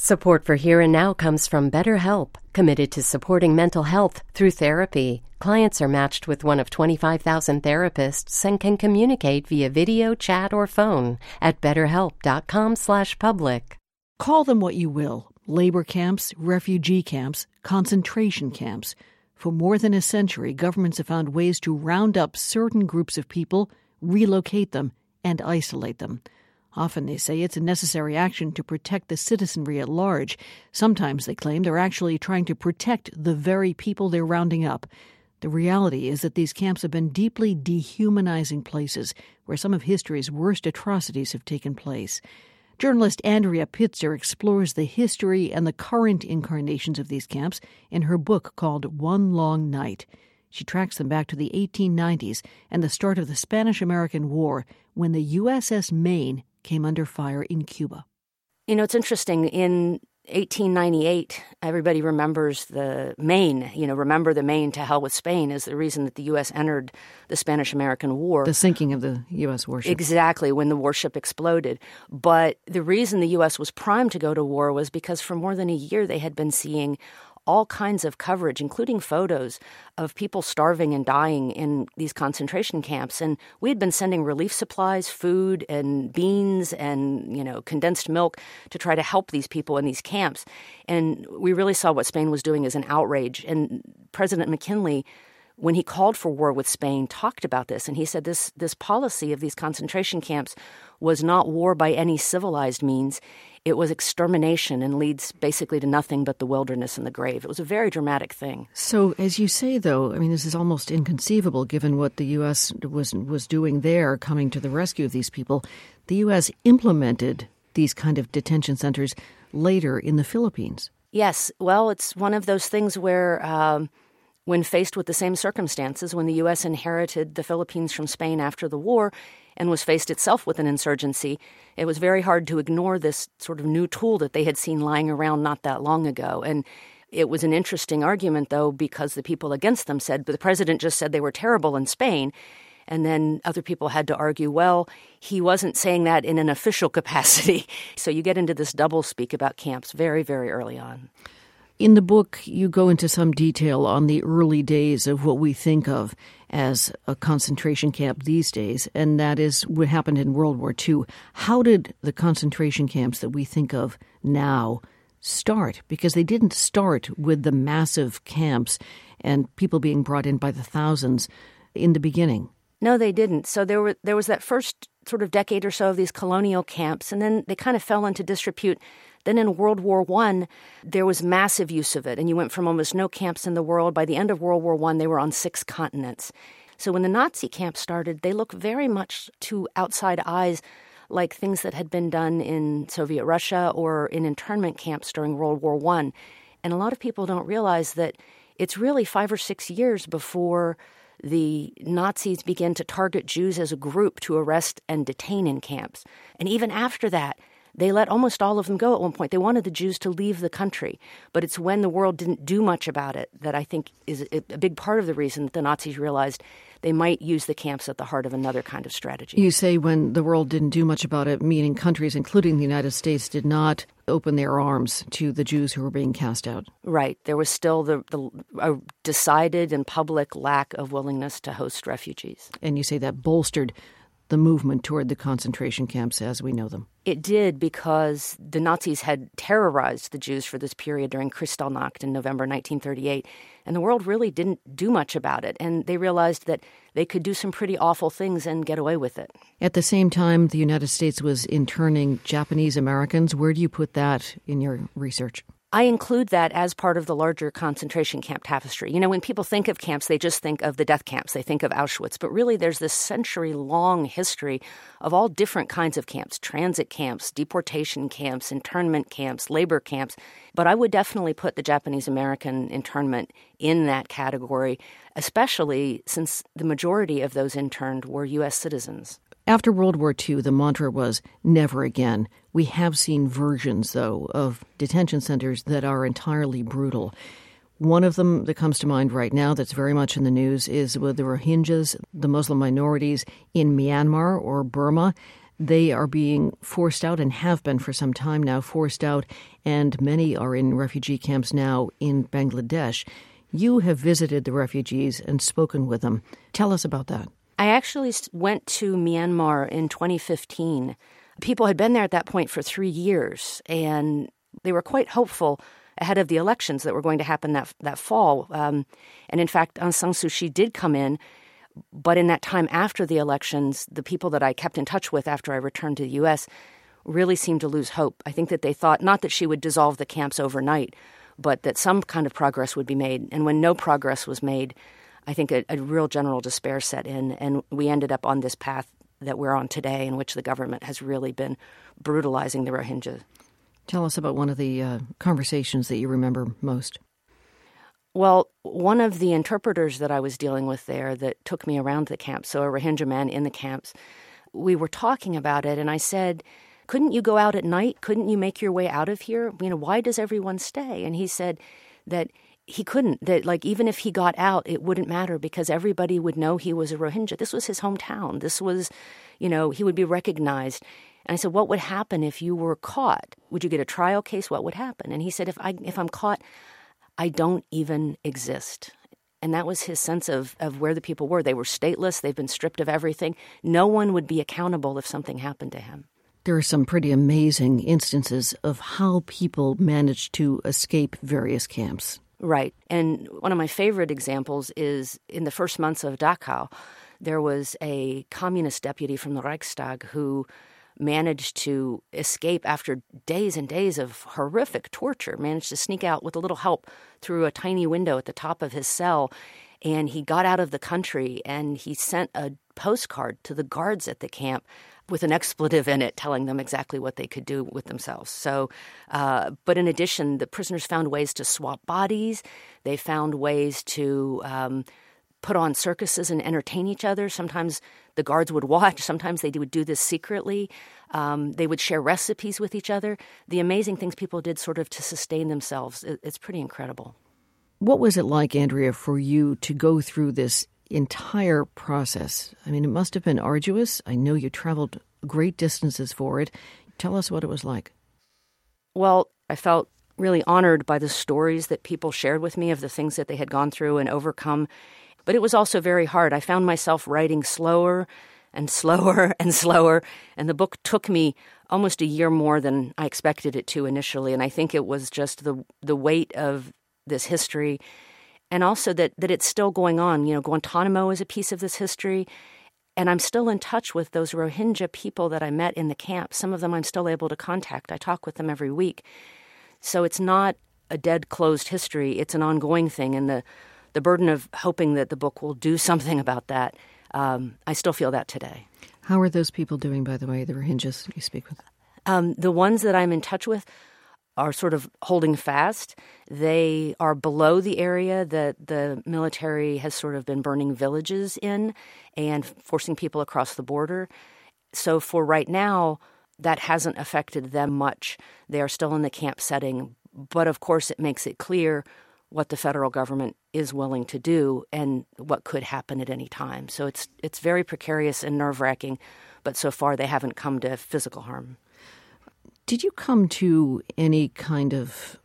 Support for Here and Now comes from BetterHelp, committed to supporting mental health through therapy. Clients are matched with one of 25,000 therapists and can communicate via video, chat, or phone at betterhelp.com/public. Call them what you will: labor camps, refugee camps, concentration camps. For more than a century, governments have found ways to round up certain groups of people, relocate them, and isolate them. Often they say it's a necessary action to protect the citizenry at large. Sometimes they claim they're actually trying to protect the very people they're rounding up. The reality is that these camps have been deeply dehumanizing places where some of history's worst atrocities have taken place. Journalist Andrea Pitzer explores the history and the current incarnations of these camps in her book called One Long Night. She tracks them back to the 1890s and the start of the Spanish-American War, when the USS Maine came under fire in Cuba. You know, it's interesting. In 1898, everybody remembers the Maine. Remember the Maine, to hell with Spain, is the reason that the U.S. entered the Spanish-American War. The sinking of the U.S. warship. Exactly, when the warship exploded. But the reason the U.S. was primed to go to war was because for more than a year they had been seeing all kinds of coverage, including photos of people starving and dying in these concentration camps. And we had been sending relief supplies, food and beans and, condensed milk to try to help these people in these camps. And we really saw what Spain was doing as an outrage. And President McKinley, when he called for war with Spain, talked about this. And he said this policy of these concentration camps was not war by any civilized means. It was extermination and leads basically to nothing but the wilderness and the grave. It was a very dramatic thing. So, as you say, though, this is almost inconceivable given what the U.S. was doing there, coming to the rescue of these people. The U.S. implemented these kind of detention centers later in the Philippines. Yes. Well, it's one of those things where when faced with the same circumstances, when the U.S. inherited the Philippines from Spain after the war and was faced itself with an insurgency, it was very hard to ignore this sort of new tool that they had seen lying around not that long ago. And it was an interesting argument, though, because the people against them said, but the president just said they were terrible in Spain. And then other people had to argue, well, he wasn't saying that in an official capacity. So you get into this doublespeak about camps very, very early on. In the book, you go into some detail on the early days of what we think of as a concentration camp these days, and that is what happened in World War II. How did the concentration camps that we think of now start? Because they didn't start with the massive camps and people being brought in by the thousands in the beginning. No, they didn't. So there was that first sort of decade or so of these colonial camps, and then they kind of fell into disrepute. Then in World War I, there was massive use of it, and you went from almost no camps in the world. By the end of World War I, they were on 6 continents. So when the Nazi camps started, they looked very much to outside eyes like things that had been done in Soviet Russia or in internment camps during World War I. And a lot of people don't realize that it's really 5 or 6 years before the Nazis began to target Jews as a group to arrest and detain in camps. And even after that, they let almost all of them go at one point. They wanted the Jews to leave the country. But it's when the world didn't do much about it that I think is a big part of the reason that the Nazis realized they might use the camps at the heart of another kind of strategy. You say when the world didn't do much about it, meaning countries, including the United States, did not open their arms to the Jews who were being cast out. Right. There was still a decided and public lack of willingness to host refugees. And you say that bolstered the movement toward the concentration camps as we know them. It did, because the Nazis had terrorized the Jews for this period during Kristallnacht in November 1938, and the world really didn't do much about it. And they realized that they could do some pretty awful things and get away with it. At the same time, the United States was interning Japanese Americans. Where do you put that in your research? I include that as part of the larger concentration camp tapestry. When people think of camps, they just think of the death camps. They think of Auschwitz. But really, there's this century-long history of all different kinds of camps: transit camps, deportation camps, internment camps, labor camps. But I would definitely put the Japanese-American internment in that category, especially since the majority of those interned were U.S. citizens. After World War II, the mantra was never again. We have seen versions, though, of detention centers that are entirely brutal. One of them that comes to mind right now that's very much in the news is with the Rohingyas, the Muslim minorities in Myanmar or Burma. They are being forced out and have been for some time now, forced out, and many are in refugee camps now in Bangladesh. You have visited the refugees and spoken with them. Tell us about that. I actually went to Myanmar in 2015. People had been there at that point for 3 years, and they were quite hopeful ahead of the elections that were going to happen that fall. And in fact, Aung San Suu Kyi did come in, but in that time after the elections, the people that I kept in touch with after I returned to the U.S. really seemed to lose hope. I think that they thought not that she would dissolve the camps overnight, but that some kind of progress would be made. And when no progress was made, I think a real general despair set in, and we ended up on this path that we're on today, in which the government has really been brutalizing the Rohingya. Tell us about one of the conversations that you remember most. Well, one of the interpreters that I was dealing with there that took me around the camp, so a Rohingya man in the camps, we were talking about it, and I said, couldn't you go out at night? Couldn't you make your way out of here? Why does everyone stay? And he said that he couldn't, that even if he got out, it wouldn't matter because everybody would know he was a Rohingya. This was his hometown. This was, he would be recognized. And I said, what would happen if you were caught? Would you get a trial case? What would happen? And he said, if I'm caught, I don't even exist. And that was his sense of where the people were. They were stateless. They've been stripped of everything. No one would be accountable if something happened to him. There are some pretty amazing instances of how people managed to escape various camps. Right. And one of my favorite examples is in the first months of Dachau, there was a communist deputy from the Reichstag who managed to escape after days and days of horrific torture, managed to sneak out with a little help through a tiny window at the top of his cell. And he got out of the country and he sent a postcard to the guards at the camp with an expletive in it telling them exactly what they could do with themselves. So, but in addition, the prisoners found ways to swap bodies. They found ways to put on circuses and entertain each other. Sometimes the guards would watch. Sometimes they would do this secretly. They would share recipes with each other. The amazing things people did sort of to sustain themselves. It's pretty incredible. What was it like, Andrea, for you to go through this entire process? I mean, it must have been arduous. I know you traveled great distances for it. Tell us what it was like. Well, I felt really honored by the stories that people shared with me of the things that they had gone through and overcome. But it was also very hard. I found myself writing slower and slower and slower, and the book took me almost a year more than I expected it to initially. And I think it was just the weight of this history, and also that it's still going on. Guantanamo is a piece of this history, and I'm still in touch with those Rohingya people that I met in the camp. Some of them I'm still able to contact. I talk with them every week. So it's not a dead, closed history. It's an ongoing thing, and the burden of hoping that the book will do something about that, I still feel that today. How are those people doing, by the way, the Rohingyas you speak with? The ones that I'm in touch with are sort of holding fast. They are below the area that the military has sort of been burning villages in and forcing people across the border. So for right now, that hasn't affected them much. They are still in the camp setting. But of course, it makes it clear what the federal government is willing to do and what could happen at any time. So it's very precarious and nerve-wracking, but so far they haven't come to physical harm. Did you come to any kind of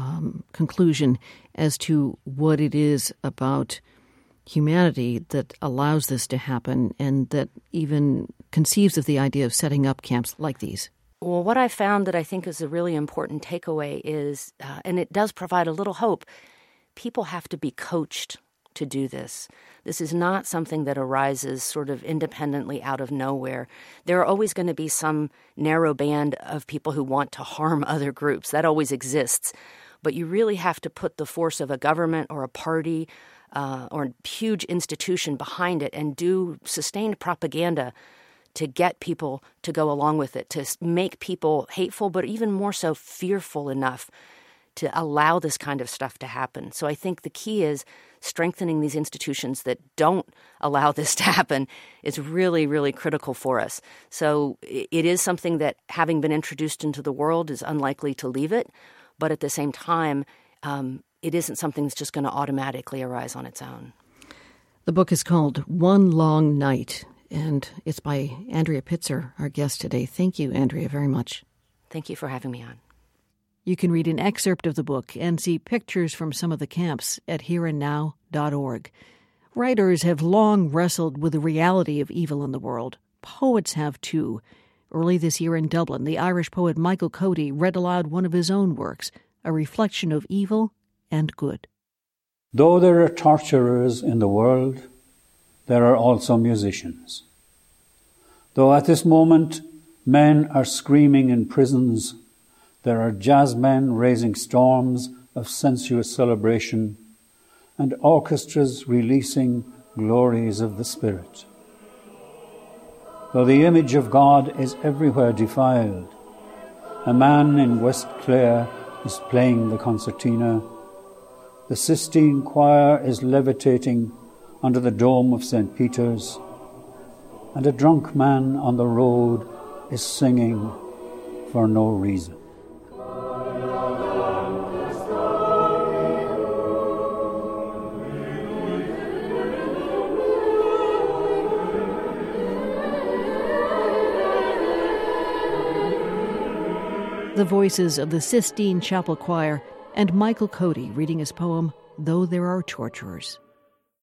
conclusion as to what it is about humanity that allows this to happen and that even conceives of the idea of setting up camps like these? Well, what I found that I think is a really important takeaway is, and it does provide a little hope, people have to be coached to do this. This is not something that arises sort of independently out of nowhere. There are always going to be some narrow band of people who want to harm other groups. That always exists. But you really have to put the force of a government or a party or a huge institution behind it and do sustained propaganda to get people to go along with it, to make people hateful, but even more so fearful enough to allow this kind of stuff to happen. So I think the key is strengthening these institutions that don't allow this to happen is really, really critical for us. So it is something that, having been introduced into the world, is unlikely to leave it. But at the same time, it isn't something that's just going to automatically arise on its own. The book is called One Long Night, And it's by Andrea Pitzer, our guest today. Thank you, Andrea, very much. Thank you for having me on. You can read an excerpt of the book and see pictures from some of the camps at hereandnow.org. Writers have long wrestled with the reality of evil in the world. Poets have too. Early this year in Dublin, the Irish poet Michael Cody read aloud one of his own works, a reflection of evil and good. Though there are torturers in the world, there are also musicians. Though at this moment men are screaming in prisons, there are jazzmen raising storms of sensuous celebration and orchestras releasing glories of the Spirit. Though the image of God is everywhere defiled, a man in West Clare is playing the concertina, the Sistine Choir is levitating under the dome of St. Peter's, and a drunk man on the road is singing for no reason. The voices of the Sistine Chapel Choir and Michael Cody reading his poem, Though There Are Torturers.